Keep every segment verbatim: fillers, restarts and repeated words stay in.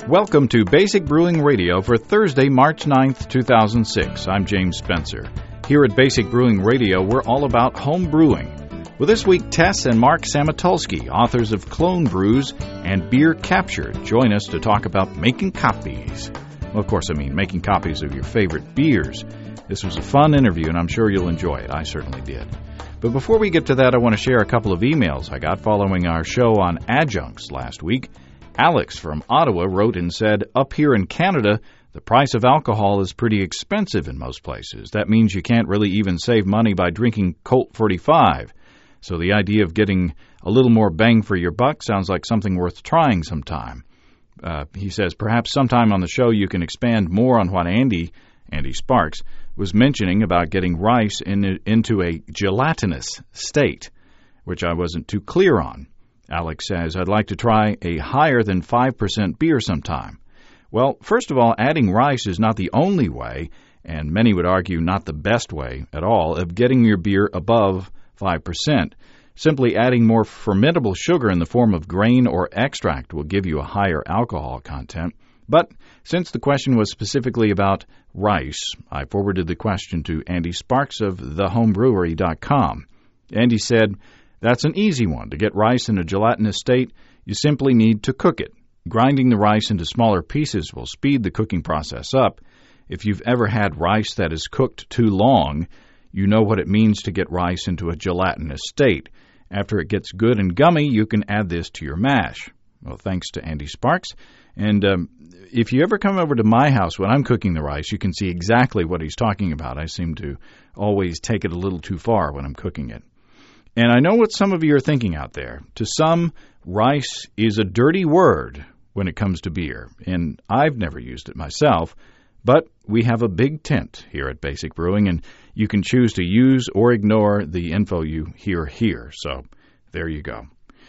Welcome to Basic Brewing Radio for Thursday, March ninth, two thousand six. I'm James Spencer. Here at Basic Brewing Radio, we're all about home brewing. Well, this week, Tess and Mark Samatulski, authors of Clone Brews and Beer Captured, join us to talk about making copies. Well, of course, I mean making copies of your favorite beers. This was a fun interview, and I'm sure you'll enjoy it. I certainly did. But before we get to that, I want to share a couple of emails I got following our show on adjuncts last week. Alex from Ottawa wrote and said, up here in Canada, the price of alcohol is pretty expensive in most places. That means you can't really even save money by drinking Colt forty-five. So the idea of getting a little more bang for your buck sounds like something worth trying sometime. Uh, he says, perhaps sometime on the show you can expand more on what Andy, Andy Sparks, was mentioning about getting rice in, into a gelatinous state, which I wasn't too clear on. Alex says, I'd like to try a higher than five percent beer sometime. Well, first of all, adding rice is not the only way, and many would argue not the best way at all, of getting your beer above five percent. Simply adding more fermentable sugar in the form of grain or extract will give you a higher alcohol content. But since the question was specifically about rice, I forwarded the question to Andy Sparks of the home brewery dot com. Andy said, that's an easy one. To get rice in a gelatinous state, you simply need to cook it. Grinding the rice into smaller pieces will speed the cooking process up. If you've ever had rice that is cooked too long, you know what it means to get rice into a gelatinous state. After it gets good and gummy, you can add this to your mash. Well, thanks to Andy Sparks. And um, if you ever come over to my house when I'm cooking the rice, you can see exactly what he's talking about. I seem to always take it a little too far when I'm cooking it. And I know what some of you are thinking out there. To some, rice is a dirty word when it comes to beer, and I've never used it myself, but we have a big tent here at Basic Brewing, and you can choose to use or ignore the info you hear here. So there you go.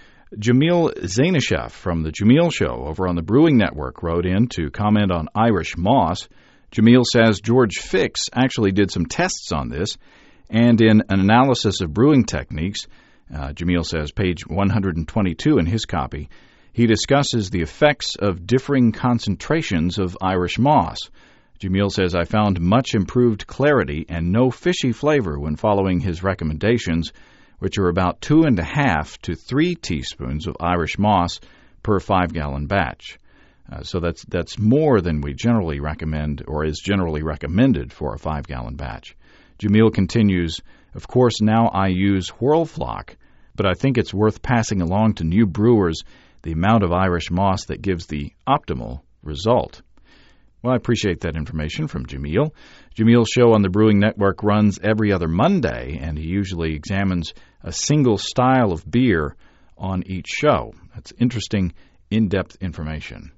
Jamil Zainasheff from The Jamil Show over on the Brewing Network wrote in to comment on Irish moss. Jamil says George Fix actually did some tests on this, and in an analysis of brewing techniques, uh, Jamil says, page one hundred twenty-two in his copy, he discusses the effects of differing concentrations of Irish moss. Jamil says, I found much improved clarity and no fishy flavor when following his recommendations, which are about two and a half to three teaspoons of Irish moss per five-gallon batch. Uh, so that's that's more than we generally recommend or is generally recommended for a five-gallon batch. Jamil continues, of course, now I use Whirlfloc, but I think it's worth passing along to new brewers the amount of Irish moss that gives the optimal result. Well, I appreciate that information from Jamil. Jamil's show on the Brewing Network runs every other Monday, and he usually examines a single style of beer on each show. That's interesting, in-depth information.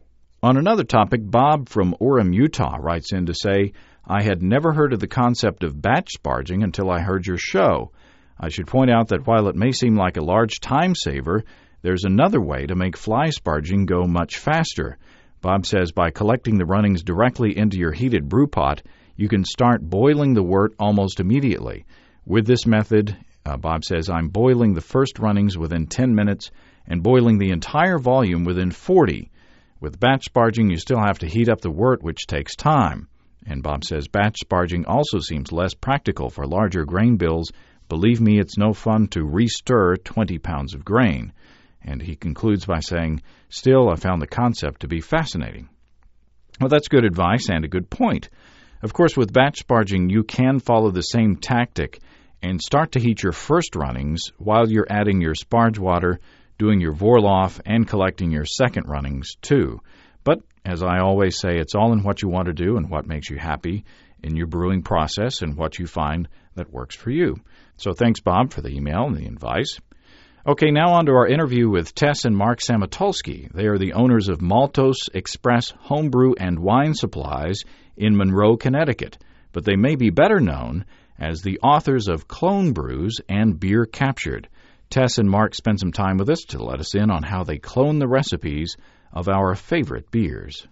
On another topic, Bob from Orem, Utah writes in to say, I had never heard of the concept of batch sparging until I heard your show. I should point out that while it may seem like a large time saver, there's another way to make fly sparging go much faster. Bob says by collecting the runnings directly into your heated brew pot, you can start boiling the wort almost immediately. With this method, uh, Bob says, I'm boiling the first runnings within ten minutes and boiling the entire volume within forty. With batch sparging, you still have to heat up the wort, which takes time. And Bob says batch sparging also seems less practical for larger grain bills. Believe me, it's no fun to re-stir twenty pounds of grain. And he concludes by saying, still, I found the concept to be fascinating. Well, that's good advice and a good point. Of course, with batch sparging, you can follow the same tactic and start to heat your first runnings while you're adding your sparge water, doing your Vorloff, and collecting your second runnings, too. But, as I always say, it's all in what you want to do and what makes you happy in your brewing process and what you find that works for you. So thanks, Bob, for the email and the advice. Okay, now on to our interview with Tess and Mark Samatulski. They are the owners of Maltos Express Homebrew and Wine Supplies in Monroe, Connecticut, but they may be better known as the authors of Clone Brews and Beer Captured. Tess and Mark spent some time with us to let us in on how they clone the recipes of our favorite beers.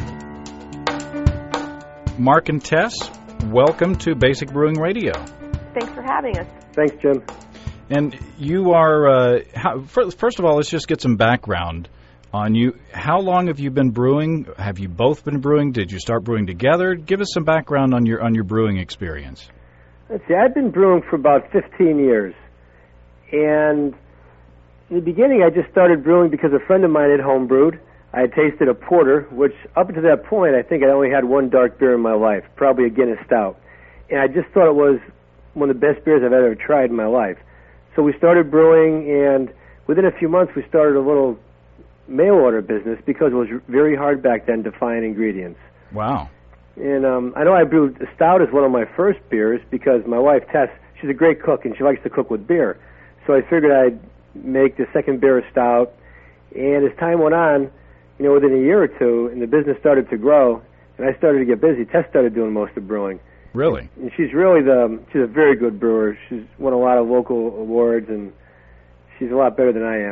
Mark and Tess, welcome to Basic Brewing Radio. Thanks for having us. Thanks, Jim. And you are, uh, how, first of all, let's just get some background on you. How long have you been brewing? Have you both been brewing? Did you start brewing together? Give us some background on your on your brewing experience. Let's see, I've been brewing for about fifteen years. And in the beginning, I just started brewing because a friend of mine had home brewed. I had tasted a porter, which up to that point, I think I only had one dark beer in my life, probably a Guinness Stout. And I just thought it was one of the best beers I've ever tried in my life. So we started brewing, and within a few months, we started a little mail order business because it was very hard back then to find ingredients. Wow. And um, I know I brewed a stout as one of my first beers because my wife, Tess, she's a great cook, and she likes to cook with beer. So I figured I'd make the second beer a stout. And as time went on, you know, within a year or two, and the business started to grow, and I started to get busy, Tess started doing most of the brewing. Really? And she's really the, she's a very good brewer. She's won a lot of local awards, and she's a lot better than I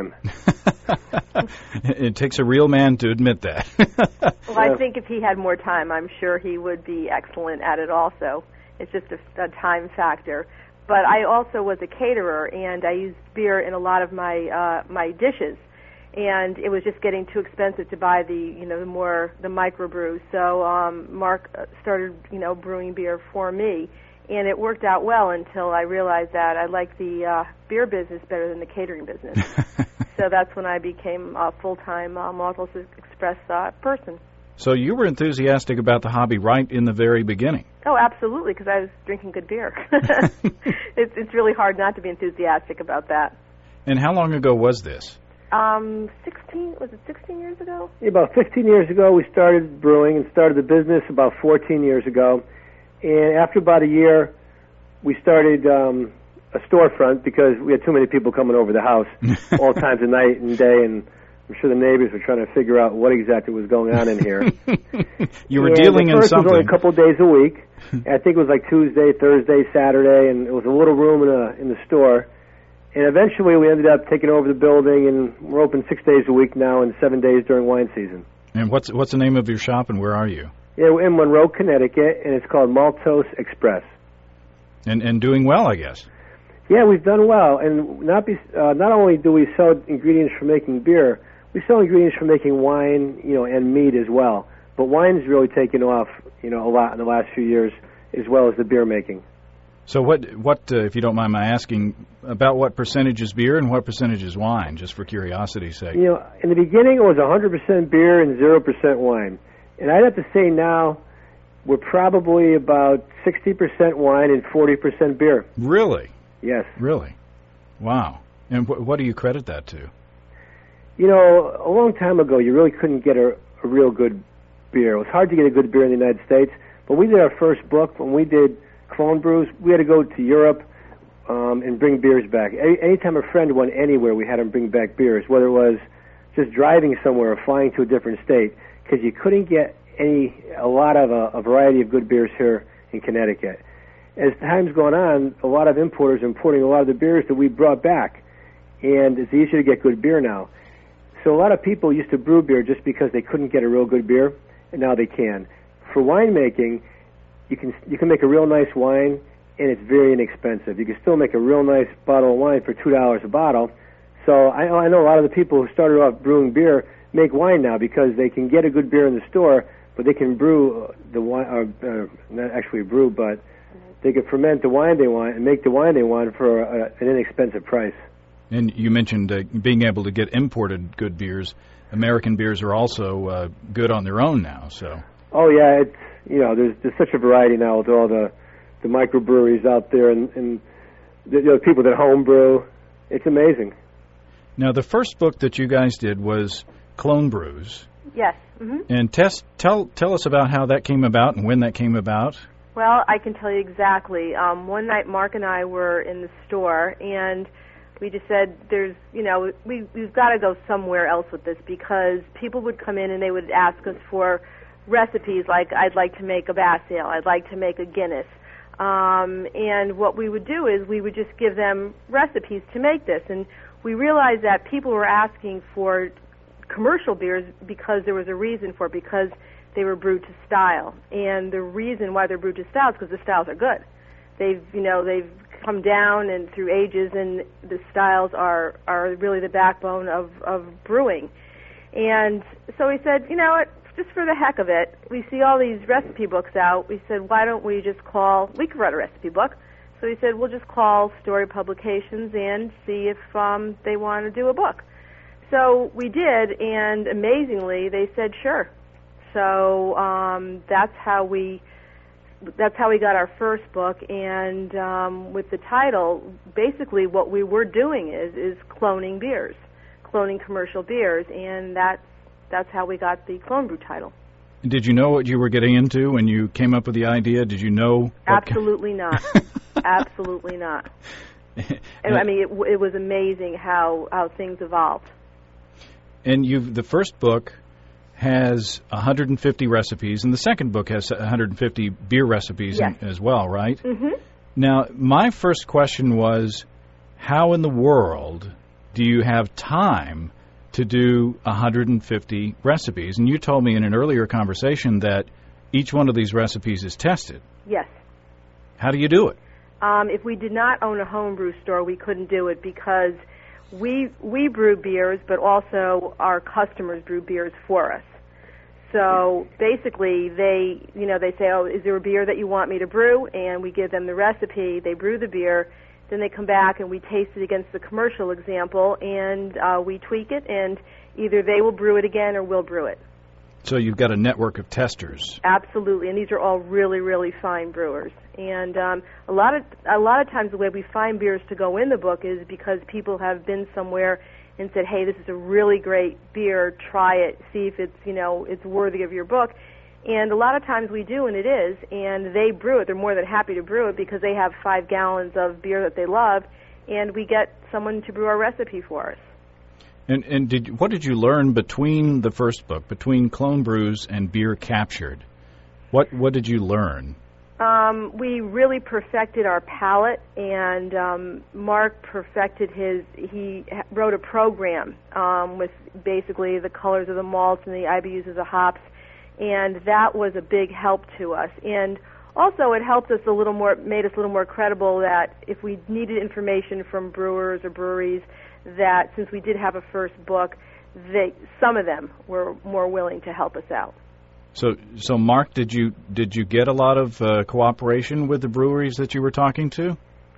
am. It takes a real man to admit that. Well, I think if he had more time, I'm sure he would be excellent at it also. It's just a, a time factor. But I also was a caterer, and I used beer in a lot of my uh, my dishes. And it was just getting too expensive to buy the, you know, the more, the microbrews. So um, Mark started, you know, brewing beer for me. And it worked out well until I realized that I liked the uh, beer business better than the catering business. So that's when I became a full-time uh, Maltose Express uh, person. So you were enthusiastic about the hobby right in the very beginning. Oh, absolutely, because I was drinking good beer. it's, it's really hard not to be enthusiastic about that. And how long ago was this? Um, sixteen, was it sixteen years ago? Yeah, about fifteen years ago, we started brewing and started the business about fourteen years ago. And after about a year, we started um, a storefront because we had too many people coming over the house all times of night and day, and I'm sure the neighbors were trying to figure out what exactly was going on in here. You were and dealing in something. It was only a couple of days a week. I think it was like Tuesday, Thursday, Saturday, and it was a little room in, a, in the store. And eventually we ended up taking over the building, and we're open six days a week now and seven days during wine season. And what's what's the name of your shop, and where are you? Yeah, we're in Monroe, Connecticut, and it's called Maltose Express. And and doing well, I guess. Yeah, we've done well. And not be, uh, not only do we sell ingredients for making beer, we sell ingredients for making wine, you know, and meat as well. But wine's really taken off, you know, a lot in the last few years, as well as the beer making. So what, what uh, if you don't mind my asking, about what percentage is beer and what percentage is wine, just for curiosity's sake? You know, in the beginning it was one hundred percent beer and zero percent wine. And I'd have to say now we're probably about sixty percent wine and forty percent beer. Really? Yes. Really? Wow. And wh- what do you credit that to? You know, a long time ago you really couldn't get a, a real good beer. It was hard to get a good beer in the United States. But we did our first book, when we did clone brews, we had to go to Europe um, and bring beers back. Any, anytime a friend went anywhere, we had him bring back beers, whether it was just driving somewhere or flying to a different state, because you couldn't get any a lot of a, a variety of good beers here in Connecticut. As time's gone on, a lot of importers are importing a lot of the beers that we brought back, and it's easier to get good beer now. So a lot of people used to brew beer just because they couldn't get a real good beer, and now they can. For winemaking, you can you can make a real nice wine, and it's very inexpensive. You can still make a real nice bottle of wine for two dollars a bottle. So I, I know a lot of the people who started off brewing beer make wine now because they can get a good beer in the store, but they can brew the wine, or uh, not actually brew, but they can ferment the wine they want and make the wine they want for a, an inexpensive price. And you mentioned uh, being able to get imported good beers. American beers are also uh, good on their own now. So. Oh yeah, it's you know there's there's such a variety now with all the the microbreweries out there and, and the, the people that home brew. It's amazing. Now the first book that you guys did was Clone Brews. Yes. Mm-hmm. And Tess, tell tell us about how that came about and when that came about. Well, I can tell you exactly. Um, one night, Mark and I were in the store, and we just said, "There's, you know, we we've got to go somewhere else with this," because people would come in and they would ask us for recipes like, "I'd like to make a Bass Ale, I'd like to make a Guinness," um, and what we would do is we would just give them recipes to make this, and we realized that people were asking for commercial beers because there was a reason for it, because they were brewed to style, and the reason why they're brewed to style is because the styles are good. They've, you know, they've come down and through ages, and the styles are are really the backbone of of brewing. And so we said, you know what, just for the heck of it, we see all these recipe books out. We said, why don't we just call, we could write a recipe book. So we said, we'll just call Story Publications and see if um, they want to do a book. So we did, and amazingly, they said sure. So um, that's how we that's how we got our first book. And um, with the title, basically what we were doing is is cloning beers, cloning commercial beers, and that's that's how we got the Clone Brew title. Did you know what you were getting into when you came up with the idea? Did you know? Absolutely not. Absolutely not. And, I mean, it, it was amazing how, how things evolved. And you've the first book has one hundred fifty recipes, and the second book has one hundred fifty beer recipes yes. in, as well, right? Mm-hmm. Now, my first question was, how in the world do you have time to do one hundred fifty recipes? And you told me in an earlier conversation that each one of these recipes is tested. Yes. How do you do it? Um, if we did not own a homebrew store, we couldn't do it because we we brew beers, but also our customers brew beers for us. So basically, they you know they say, "Oh, is there a beer that you want me to brew?" And we give them the recipe. They brew the beer. Then they come back and we taste it against the commercial example, and uh, we tweak it, and either they will brew it again or we'll brew it. So you've got a network of testers. Absolutely, and these are all really, really fine brewers. And um, a lot of a lot of times the way we find beers to go in the book is because people have been somewhere and said, "Hey, this is a really great beer. Try it. See if it's you know it's worthy of your book." And a lot of times we do, and it is, and they brew it. They're more than happy to brew it because they have five gallons of beer that they love, and we get someone to brew our recipe for us. And and did what did you learn between the first book, between Clone Brews and Beer Captured? What what did you learn? Um, we really perfected our palate, and um, Mark perfected his. He wrote a program um, with basically the colors of the malts and the I B Us of the hops, and that was a big help to us. And also, it helped us a little more, made us a little more credible that if we needed information from brewers or breweries, that since we did have a first book, they some of them were more willing to help us out. So, so Mark, did you did you get a lot of uh, cooperation with the breweries that you were talking to?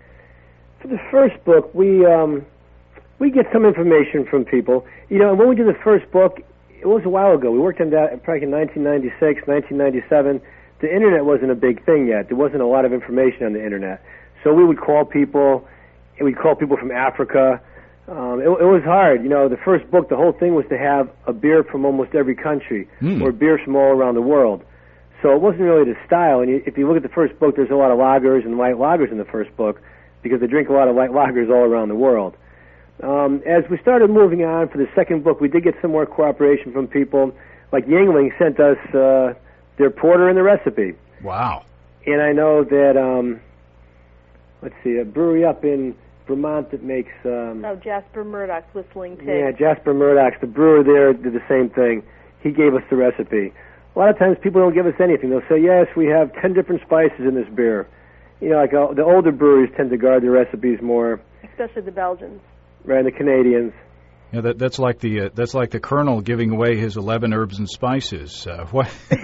For the first book, we um, we get some information from people. You know, when we did the first book, it was a while ago. We worked on that probably in nineteen ninety-six, nineteen ninety-seven. The internet wasn't a big thing yet. There wasn't a lot of information on the internet. So we would call people, and we'd call people from Africa. Um, it, it was hard. You know, the first book, the whole thing was to have a beer from almost every country, mm. or beers from all around the world. So it wasn't really the style. And you, if you look at the first book, there's a lot of lagers and white lagers in the first book because they drink a lot of white lagers all around the world. Um, as we started moving on for the second book, we did get some more cooperation from people. Like Yuengling sent us uh, their porter and the recipe. Wow. And I know that, um, let's see, a brewery up in Vermont that makes... Um, oh, Jasper Murdoch's Whistling Pig. Yeah, Jasper Murdoch's, the brewer there, did the same thing. He gave us the recipe. A lot of times people don't give us anything. They'll say, yes, we have ten different spices in this beer. You know, like uh, the older breweries tend to guard their recipes more. Especially the Belgians. Right, the Canadians. Yeah, that, that's like the uh, that's like the Colonel giving away his eleven herbs and spices. Uh, what? but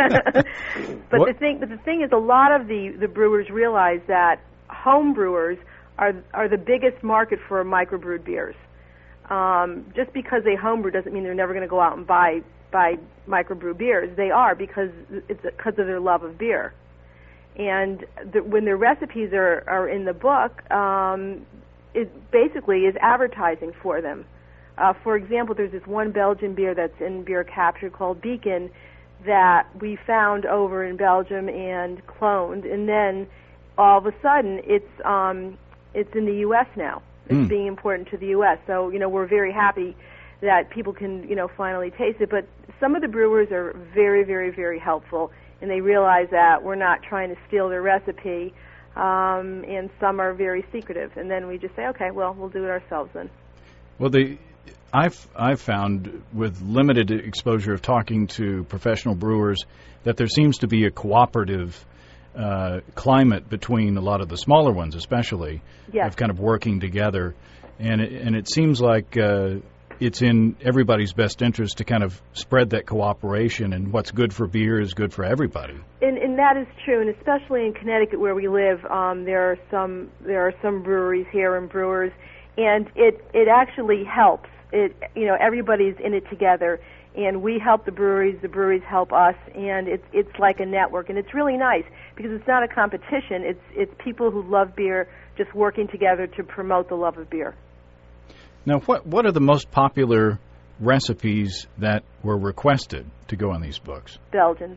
what? the thing, but the thing is, a lot of the, the brewers realize that home brewers are are the biggest market for microbrewed beers. Um, just because they homebrew doesn't mean they're never going to go out and buy buy microbrew beers. They are because it's because of their love of beer. And the, when their recipes are, are in the book, um, it basically is advertising for them. Uh, for example, there's this one Belgian beer that's in Beer Captured called Beacon that we found over in Belgium and cloned, and then all of a sudden it's um, it's in the U S now. It's mm. being imported to the U S So, you know, we're very happy that people can, you know, finally taste it. But some of the brewers are very, very, very helpful, and they realize that we're not trying to steal their recipe, um, and some are very secretive. And then we just say, okay, well, we'll do it ourselves then. Well, the I've I've found with limited exposure of talking to professional brewers that there seems to be a cooperative uh, climate between a lot of the smaller ones, especially, yes. of kind of working together, and it, and it seems like uh, it's in everybody's best interest to kind of spread that cooperation, and what's good for beer is good for everybody. And, and that is true, and especially in Connecticut where we live, um, there are some there are some breweries here and brewers, and it it actually helps. It you know everybody's in it together, and we help the breweries, the breweries help us, and it's it's like a network, and it's really nice because it's not a competition. It's it's people who love beer just working together to promote the love of beer. Now, what what are the most popular recipes that were requested to go in these books? Belgians.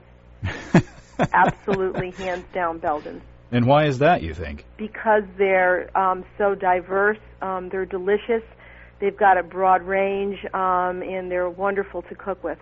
Absolutely, hands down, Belgians. And why is that, you think? Because they're um, so diverse, um, they're delicious, they've got a broad range, um, and they're wonderful to cook with.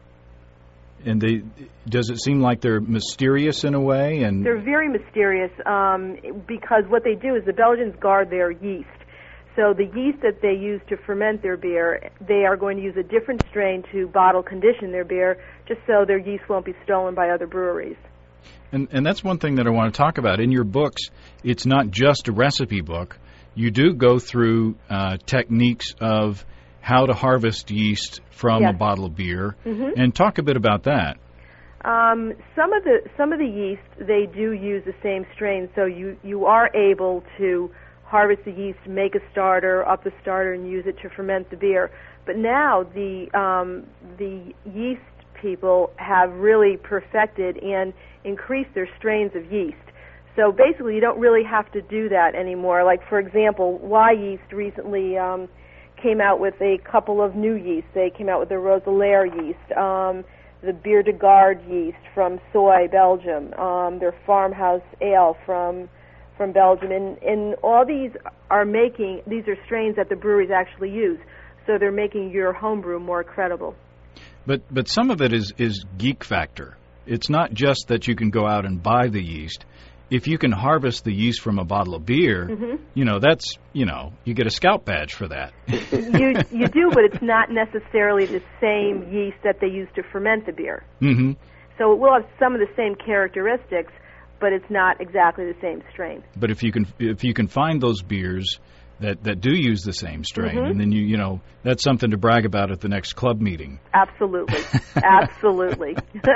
And they, does it seem like they're mysterious in a way? And they're very mysterious um, because what they do is the Belgians guard their yeast. So the yeast that they use to ferment their beer, they are going to use a different strain to bottle condition their beer just so their yeast won't be stolen by other breweries. And, and that's one thing that I want to talk about. In your books, it's not just a recipe book. You do go through uh, techniques of how to harvest yeast from yes. a bottle of beer, mm-hmm. and talk a bit about that. Um, some of the some of the yeast, they do use the same strain, so you, you are able to harvest the yeast, make a starter, up the starter, and use it to ferment the beer. But now the um, the yeast people have really perfected and increased their strains of yeast. So basically, you don't really have to do that anymore. Like, for example, Y Yeast recently um, came out with a couple of new yeasts. They came out with the Roselaire yeast, um, the Bière de Garde yeast from Soy, Belgium, um, their Farmhouse Ale from from Belgium, and, and all these are making, these are strains that the breweries actually use, so they're making your homebrew more credible. But but some of it is, is geek factor. It's not just that you can go out and buy the yeast. If you can harvest the yeast from a bottle of beer, mm-hmm. you know, that's, you know, you get a scout badge for that. you you do, but it's not necessarily the same yeast that they use to ferment the beer. Mm-hmm. So it will have some of the same characteristics, but it's not exactly the same strain. But if you can if you can find those beers that, that do use the same strain, mm-hmm. and then you you know that's something to brag about at the next club meeting. Absolutely, absolutely.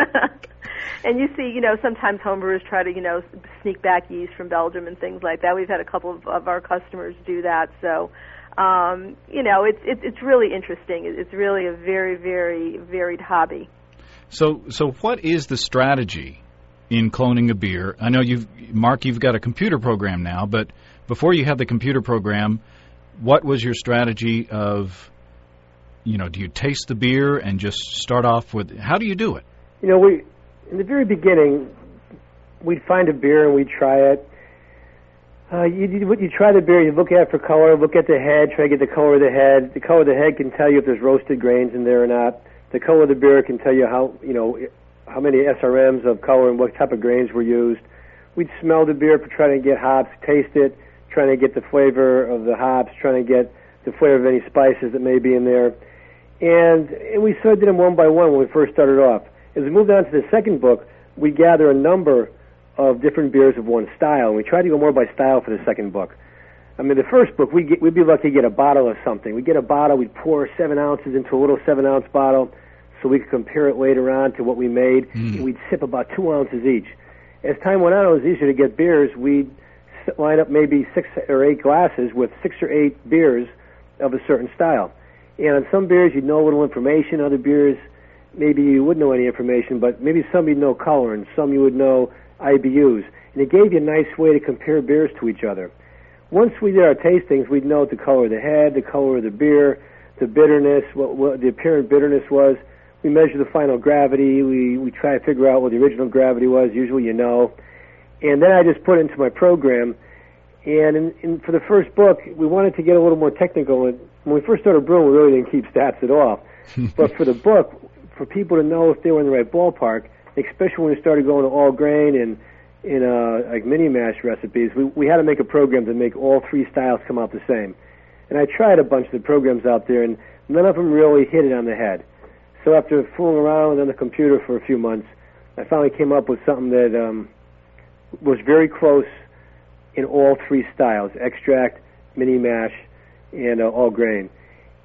And you see, you know, sometimes homebrewers try to, you know, sneak back yeast from Belgium and things like that. We've had a couple of, of our customers do that. So, um, you know, it's it, it's really interesting. It's really a very, very varied hobby. So, so what is the strategy in cloning a beer? I know you've, Mark, you've got a computer program now, but before you had the computer program, what was your strategy of, you know, do you taste the beer and just start off with, how do you do it? You know, we, in the very beginning, we'd find a beer and we'd try it. Uh, you, you, you try the beer, you look at it for color, look at the head, try to get the color of the head. The color of the head can tell you if there's roasted grains in there or not. The color of the beer can tell you how, you know, how many S R Ms of color and what type of grains were used. We'd smell the beer for trying to get hops, taste it, trying to get the flavor of the hops, trying to get the flavor of any spices that may be in there. And, and we sort of did them one by one when we first started off. As we moved on to the second book, we gather a number of different beers of one style, and we tried to go more by style for the second book. I mean, the first book, we'd, get, we'd be lucky to get a bottle of something. We'd get a bottle, we'd pour seven ounces into a little seven-ounce bottle so we could compare it later on to what we made. Mm. We'd sip about two ounces each. As time went on, it was easier to get beers. We'd line up maybe six or eight glasses with six or eight beers of a certain style. And on some beers, you'd know a little information. Other beers, maybe you wouldn't know any information, but maybe some you'd know color, and some you would know I B Us. And it gave you a nice way to compare beers to each other. Once we did our tastings, we'd know the color of the head, the color of the beer, the bitterness, what, what the apparent bitterness was. We measure the final gravity. We, we try to figure out what the original gravity was. Usually you know. And then I just put it into my program. And in, in, for the first book, we wanted to get a little more technical. And when we first started brewing, we really didn't keep stats at all. But for the book, for people to know if they were in the right ballpark, especially when we started going to all grain and in uh, like mini mash recipes, we, we had to make a program to make all three styles come out the same. And I tried a bunch of the programs out there, and none of them really hit it on the head. So after fooling around on the computer for a few months, I finally came up with something that um, was very close in all three styles: extract, mini mash, and uh, all grain.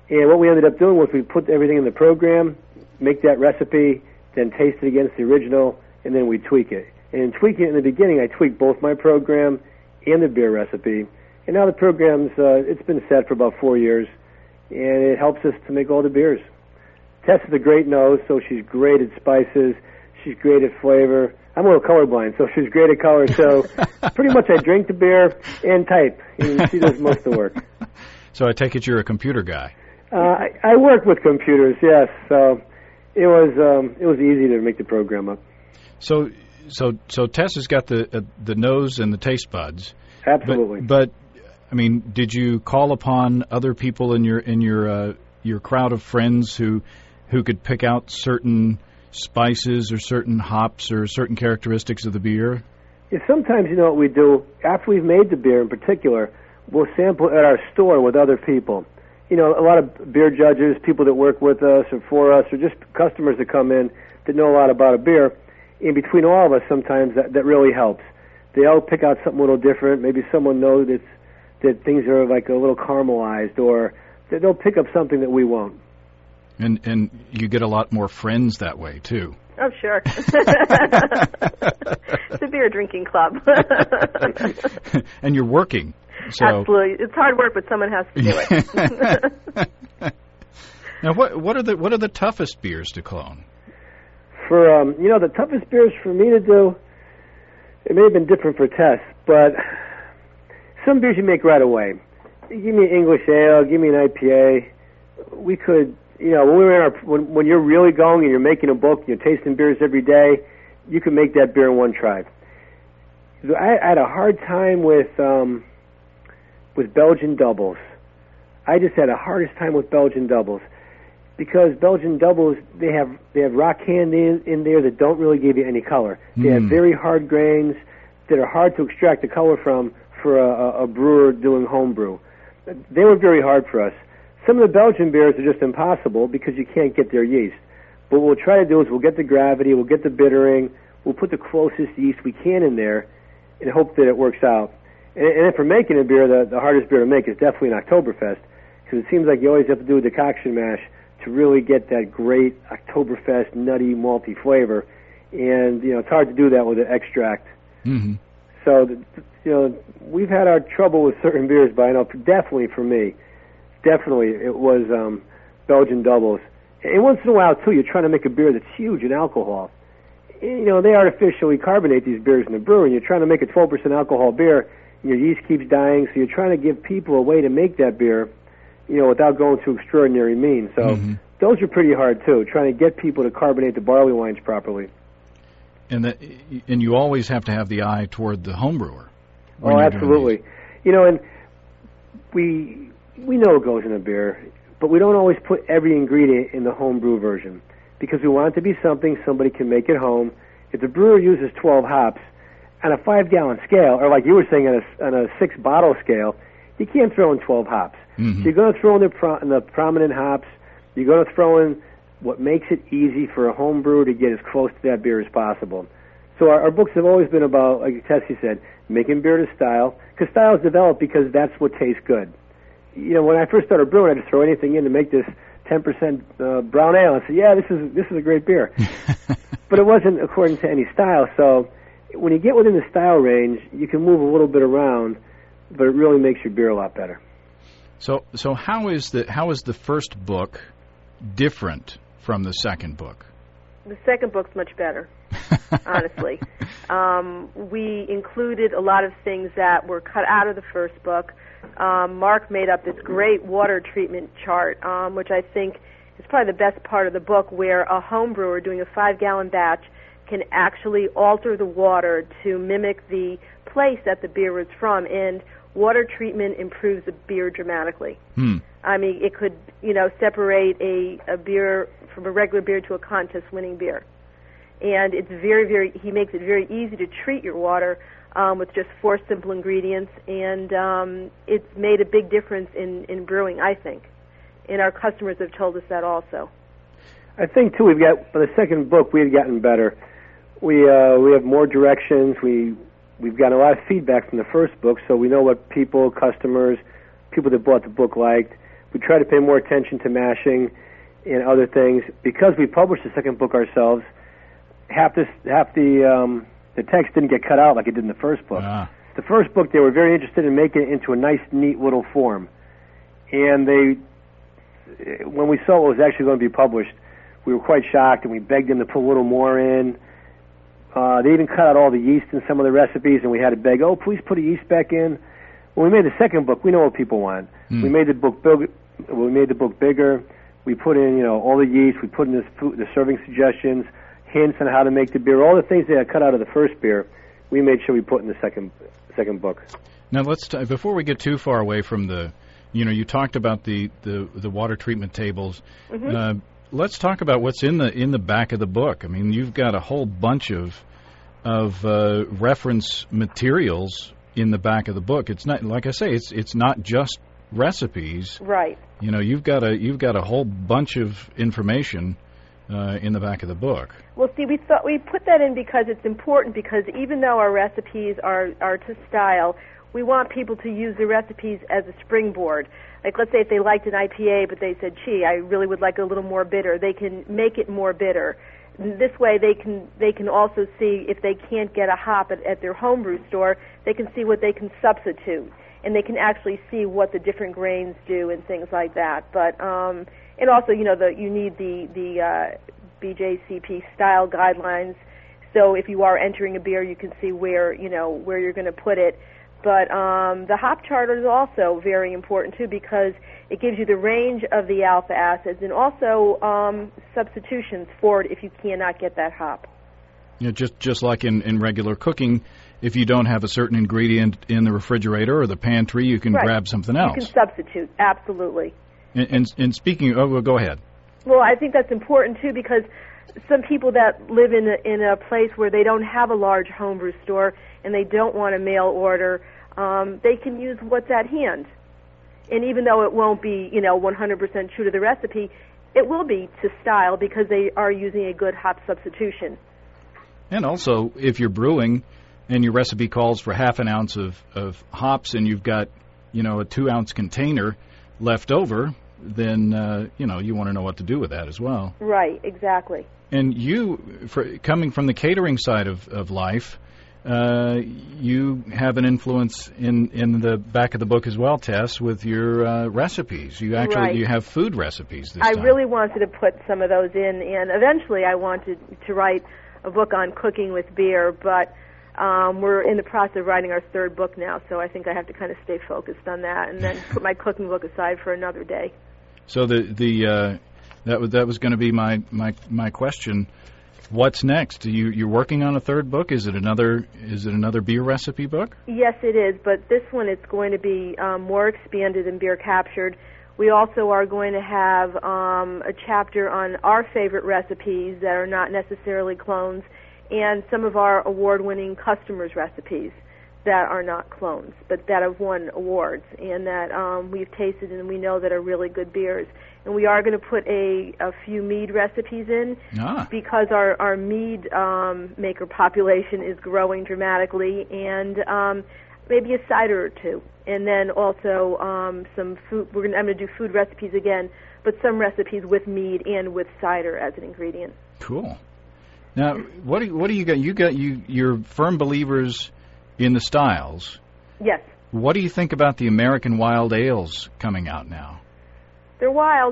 And what we ended up doing was we put everything in the program, make that recipe, then taste it against the original, and then we tweak it. And in tweaking it in the beginning, I tweaked both my program and the beer recipe. And now the program's, uh, it's been set for about four years, and it helps us to make all the beers. Tess is a great nose, so she's great at spices. She's great at flavor. I'm a little colorblind, so she's great at color. So pretty much I drink the beer and type, and she does most of the work. So I take it you're a computer guy. Uh, I, I work with computers, yes. So it was um, it was easy to make the program up. So so so Tess has got the uh, the nose and the taste buds. Absolutely. But, but I mean, did you call upon other people in your in your uh, your crowd of friends who who could pick out certain spices or certain hops or certain characteristics of the beer? Yeah, sometimes, you know what we do, after we've made the beer in particular, we'll sample at our store with other people. You know, a lot of beer judges, people that work with us or for us, or just customers that come in that know a lot about a beer. In between all of us, sometimes that, that really helps. They all pick out something a little different. Maybe someone knows that, that things are like a little caramelized, or they'll pick up something that we won't. And and you get a lot more friends that way, too. Oh, sure. It's a beer drinking club. And you're working. So. Absolutely. It's hard work, but someone has to do it. Now, what what are the what are the toughest beers to clone? For um, you know, the toughest beers for me to do, it may have been different for Tess, but some beers you make right away. Give me an English ale, give me an I P A. We could... You know, when we were in our, when, when you're really going and you're making a book, you're tasting beers every day, you can make that beer in one try. I, I had a hard time with um, with Belgian doubles. I just had the hardest time with Belgian doubles because Belgian doubles they have they have rock candy in, in there that don't really give you any color. They mm. have very hard grains that are hard to extract the color from for a, a brewer doing home brew. They were very hard for us. Some of the Belgian beers are just impossible because you can't get their yeast. But what we'll try to do is we'll get the gravity, we'll get the bittering, we'll put the closest yeast we can in there and hope that it works out. And, and if we're making a beer, the, the hardest beer to make is definitely an Oktoberfest because it seems like you always have to do a decoction mash to really get that great Oktoberfest nutty, malty flavor. And, you know, it's hard to do that with an extract. Mm-hmm. So, you know, we've had our trouble with certain beers, but I know definitely for me, Definitely, it was um, Belgian doubles. And once in a while, too, you're trying to make a beer that's huge in alcohol. You know, they artificially carbonate these beers in the brewery. You're trying to make a twelve percent alcohol beer, and your yeast keeps dying, so you're trying to give people a way to make that beer, you know, without going to extraordinary means. So mm-hmm. those are pretty hard, too, trying to get people to carbonate the barley wines properly. And that, and you always have to have the eye toward the home brewer. Oh, absolutely. You know, and we... We know it goes in a beer, but we don't always put every ingredient in the home brew version because we want it to be something somebody can make at home. If the brewer uses twelve hops on a five-gallon scale, or like you were saying on a, on a six-bottle scale, you can't throw in twelve hops. Mm-hmm. So you're going to throw in the, pro- in the prominent hops. You're going to throw in what makes it easy for a home brewer to get as close to that beer as possible. So our, our books have always been about, like Tessie said, making beer to style, because style is developed because that's what tastes good. You know, when I first started brewing, I just throw anything in to make this ten percent uh, brown ale. I said, yeah, this is this is a great beer. But it wasn't according to any style. So when you get within the style range, you can move a little bit around, but it really makes your beer a lot better. So so how is the how is the first book different from the second book? The second book's much better, honestly. Um, we included a lot of things that were cut out of the first book. Um, Mark made up this great water treatment chart, um, which I think is probably the best part of the book, where a home brewer doing a five-gallon batch can actually alter the water to mimic the place that the beer was from, and water treatment improves the beer dramatically. Hmm. I mean, it could, you know, separate a, a beer from a regular beer to a contest-winning beer. And it's very, very, he makes it very easy to treat your water um, with just four simple ingredients, and um, it's made a big difference in, in brewing, I think. And our customers have told us that also. I think, too, we've got, for the second book, we've gotten better. We uh, we have more directions. We, we've gotten a lot of feedback from the first book, so we know what people, customers, people that bought the book liked. we try to pay more attention to mashing and other things. Because we published the second book ourselves, half this half the um, the text didn't get cut out like it did in the first book. Ah. The first book, they were very interested in making it into a nice, neat little form. And they, when we saw what was actually going to be published, we were quite shocked, and we begged them to put a little more in. Uh, they even cut out all the yeast in some of the recipes, and we had to beg, oh, please put a yeast back in. When we made the second book, we know what people want. Mm. We made the book big, we made the book bigger. We put in, you know, all the yeast. We put in this food, the serving suggestions, hints on how to make the beer, all the things they had cut out of the first beer. We made sure we put in the second second book. Now let's t- before we get too far away from the, you know, you talked about the, the, the water treatment tables. Mm-hmm. Uh, let's talk about what's in the in the back of the book. I mean, you've got a whole bunch of of uh, reference materials in the back of the book. It's not, like I say, it's it's not just recipes. Right. You know, you've got a you've got a whole bunch of information Uh, in the back of the book. Well, see, we thought we put that in because it's important, because even though our recipes are, are to style, we want people to use the recipes as a springboard. Like, let's say if they liked an I P A, but they said, gee, I really would like a little more bitter, they can make it more bitter. This way they can they can also see, if they can't get a hop at, at their homebrew store, they can see what they can substitute, and they can actually see what the different grains do and things like that. But um And also, you know, the, you need the, the uh, B J C P style guidelines. So if you are entering a beer, you can see where, you know, where you're going to put it. But um, the hop charter is also very important, too, because it gives you the range of the alpha acids and also um, substitutions for it if you cannot get that hop. You know, just, just like in, in regular cooking, if you don't have a certain ingredient in the refrigerator or the pantry, you can right. grab something else. You can substitute, absolutely. And, and, and speaking, oh, well, go ahead. Well, I think that's important too, because some people that live in a, in a place where they don't have a large homebrew store and they don't want a mail order, um, they can use what's at hand. And even though it won't be, you know, one hundred percent true to the recipe, it will be to style because they are using a good hop substitution. And also, if you're brewing and your recipe calls for half an ounce of, of hops and you've got, you know, a two-ounce container left over, then, uh, you know, you want to know what to do with that as well. Right, exactly. And you, for, coming from the catering side of, of life, uh, you have an influence in, in the back of the book as well, Tess, with your uh, recipes. You actually right. you have food recipes this I time. really wanted to put some of those in, and eventually I wanted to write a book on cooking with beer, but Um, we're in the process of writing our third book now, so I think I have to kind of stay focused on that, and then put my cooking book aside for another day. So the the uh, that was that was going to be my, my my question. What's next? You you're working on a third book? Is it another is it another beer recipe book? Yes, it is, but this one it's going to be um, more expanded and beer captured. We also are going to have um, a chapter on our favorite recipes that are not necessarily clones, and some of our award-winning customers' recipes that are not clones, but that have won awards and that um, we've tasted and we know that are really good beers. And we are going to put a, a few mead recipes in ah. because our, our mead um, maker population is growing dramatically, and um, maybe a cider or two. And then also um, some food. We're gonna, I'm going to do food recipes again, but some recipes with mead and with cider as an ingredient. Cool. Now, what do you, what do you got? You got you. You're firm believers in the styles. Yes. What do you think about the American Wild Ales coming out now? They're wild.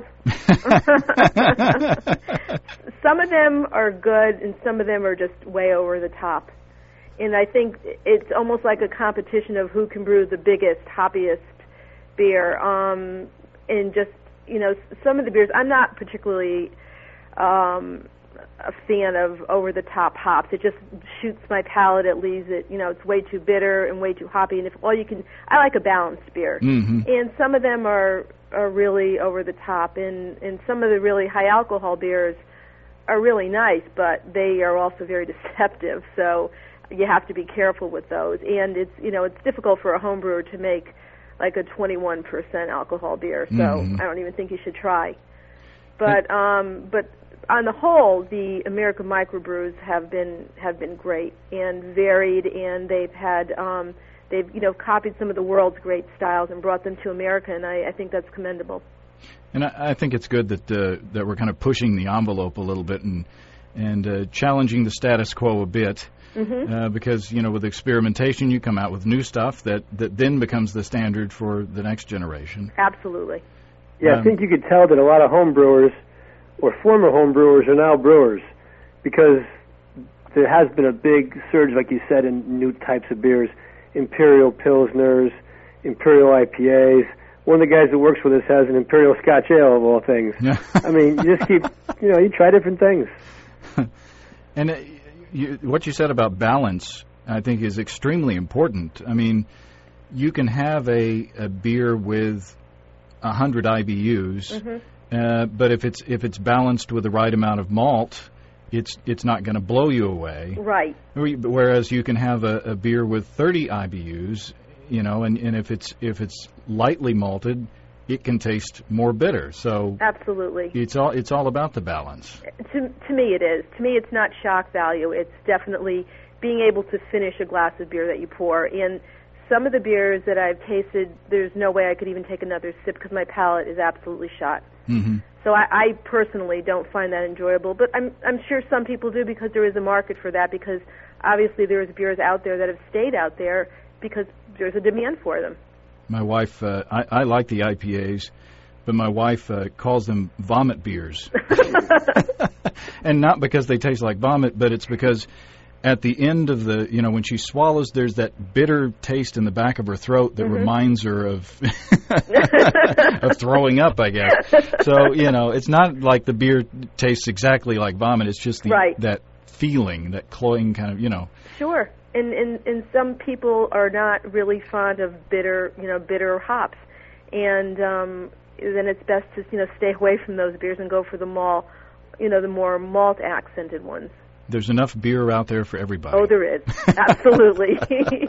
Some of them are good, and some of them are just way over the top. And I think it's almost like a competition of who can brew the biggest, hoppiest beer. Um, and just, you know, some of the beers, I'm not particularly um, a fan of over-the-top hops. It just shoots my palate. It leaves it, you know, it's way too bitter and way too hoppy. And if all you can, I like a balanced beer. Mm-hmm. And some of them are, are really over the top. And, and some of the really high-alcohol beers are really nice, but they are also very deceptive. So you have to be careful with those. And it's, you know, it's difficult for a home brewer to make like a twenty-one percent alcohol beer. So mm-hmm. I don't even think you should try. But um, but on the whole, the American microbrews have been have been great and varied, and they've had um, they've you know copied some of the world's great styles and brought them to America, and I, I think that's commendable. And I, I think it's good that uh, that we're kind of pushing the envelope a little bit and and uh, challenging the status quo a bit. Mm-hmm. Uh, because, you know, with experimentation, you come out with new stuff that, that then becomes the standard for the next generation. Absolutely. Yeah, um, I think you could tell that a lot of home brewers or former home brewers are now brewers because there has been a big surge, like you said, in new types of beers, Imperial Pilsners, Imperial I P As. One of the guys that works with us has an Imperial Scotch Ale, of all things. I mean, you just keep, you know, you try different things. And uh, you, what you said about balance, I think, is extremely important. I mean, you can have a, a beer with one hundred I B Us, mm-hmm. uh, but if it's if it's balanced with the right amount of malt, it's it's not going to blow you away. Right. Whereas you can have a, a beer with thirty I B Us, you know, and, and if it's if it's lightly malted, it can taste more bitter. So absolutely, it's all it's all about the balance. To to me, it is. To me, it's not shock value. It's definitely being able to finish a glass of beer that you pour. And some of the beers that I've tasted, there's no way I could even take another sip because my palate is absolutely shot. Mm-hmm. So I, I personally don't find that enjoyable. But I'm I'm sure some people do because there is a market for that. Because obviously there's beers out there that have stayed out there because there's a demand for them. My wife, uh, I, I like the I P As, but my wife uh, calls them vomit beers. And not because they taste like vomit, but it's because at the end of the, you know, when she swallows, there's that bitter taste in the back of her throat that mm-hmm. reminds her of of throwing up, I guess. So, you know, it's not like the beer tastes exactly like vomit. It's just the, right. that feeling, that cloying kind of, you know. Sure. And, and and some people are not really fond of bitter, you know, bitter hops, and um, then it's best to you know stay away from those beers and go for the malt, you know, the more malt accented ones. There's enough beer out there for everybody. Oh, there is, absolutely.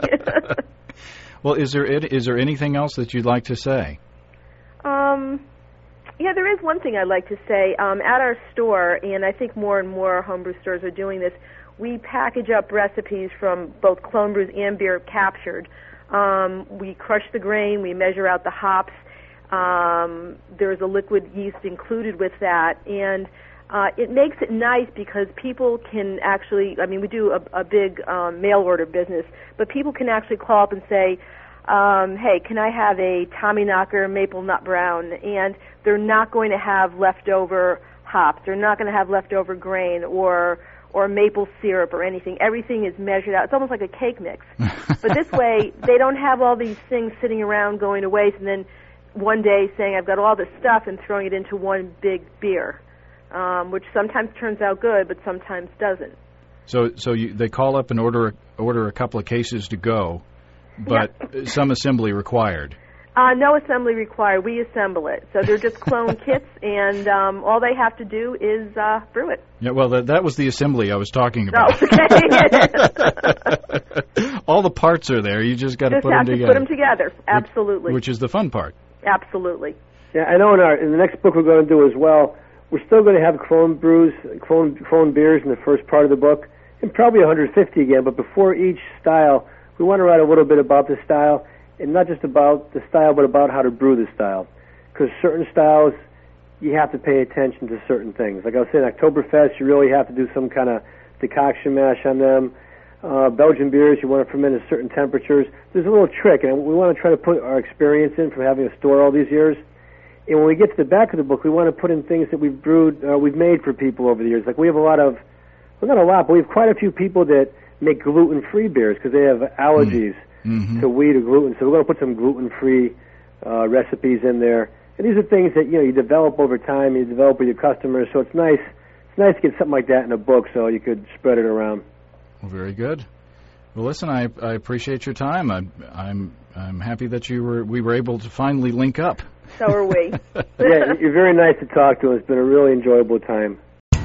Well, is there is there anything else that you'd like to say? Um, yeah, there is one thing I'd like to say. Um, at our store, and I think more and more homebrew stores are doing this. We package up recipes from both clone brews and beer captured. Um, we crush the grain, we measure out the hops. Um, there's a liquid yeast included with that, and uh, it makes it nice because people can actually, I mean, we do a, a big um, mail order business, but people can actually call up and say, um, hey, can I have a Tommyknocker Maple Nut Brown? And they're not going to have leftover hops. They're not going to have leftover grain or or maple syrup or anything. Everything is measured out. It's almost like a cake mix. But this way, they don't have all these things sitting around going to waste and then one day saying, I've got all this stuff and throwing it into one big beer, um, which sometimes turns out good, but sometimes doesn't. So so you, they call up and order, order a couple of cases to go, but yeah. Some assembly required. Uh, no assembly required. We assemble it. So they're just clone kits, and um, all they have to do is uh, brew it. Yeah, well, that, that was the assembly I was talking about. Oh, okay. All the parts are there. You just got to put them together. Just have to put them together. Absolutely. Which, which is the fun part. Absolutely. Yeah, I know in, our, in the next book we're going to do as well, we're still going to have clone brews, clone, clone beers in the first part of the book, and probably one hundred fifty again, but before each style, we want to write a little bit about the style, and not just about the style, but about how to brew the style. Because certain styles, you have to pay attention to certain things. Like I was saying, Oktoberfest, you really have to do some kind of decoction mash on them. Uh, Belgian beers, you want to ferment at certain temperatures. There's a little trick, and we want to try to put our experience in from having a store all these years. And when we get to the back of the book, we want to put in things that we've brewed, uh, we've made for people over the years. Like we have a lot of, well, not a lot, but we have quite a few people that make gluten-free beers because they have allergies. Mm. Mm-hmm. to wheat or gluten, so we're going to put some gluten-free uh, recipes in there. And these are things that you know you develop over time, you develop with your customers. So it's nice, it's nice to get something like that in a book, so you could spread it around. Well, very good. Well, listen, I, I appreciate your time. I, I'm I'm happy that you were we were able to finally link up. So are we. Yeah, you're very nice to talk to. It's been a really enjoyable time.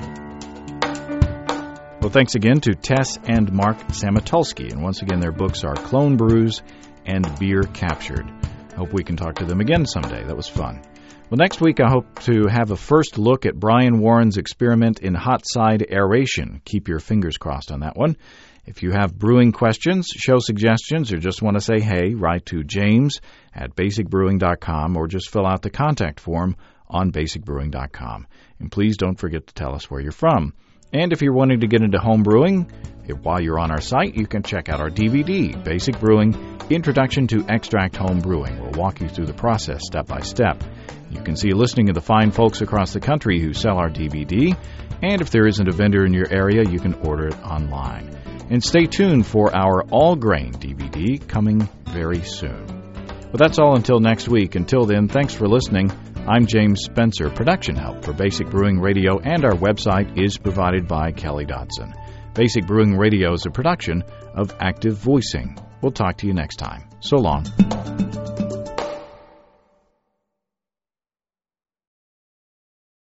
Well, thanks again to Tess and Mark Samatulski. And once again, their books are Clone Brews and Beer Captured. I hope we can talk to them again someday. That was fun. Well, next week, I hope to have a first look at Brian Warren's experiment in hot side aeration. Keep your fingers crossed on that one. If you have brewing questions, show suggestions, or just want to say hey, write to James at basic brewing dot com or just fill out the contact form on basic brewing dot com. And please don't forget to tell us where you're from. And if you're wanting to get into home brewing, if, while you're on our site, you can check out our D V D, Basic Brewing, Introduction to Extract Home Brewing. We'll walk you through the process step by step. You can see a listing of the fine folks across the country who sell our D V D, and if there isn't a vendor in your area, you can order it online. And stay tuned for our all-grain D V D coming very soon. Well, that's all until next week. Until then, thanks for listening. I'm James Spencer. Production help for Basic Brewing Radio and our website is provided by Kelly Dodson. Basic Brewing Radio is a production of Active Voicing. We'll talk to you next time. So long.